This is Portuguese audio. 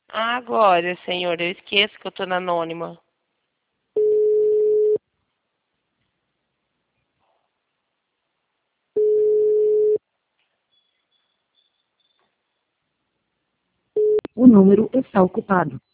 Ah, Glória, senhor, eu esqueço que eu tô na anônima. O número está ocupado.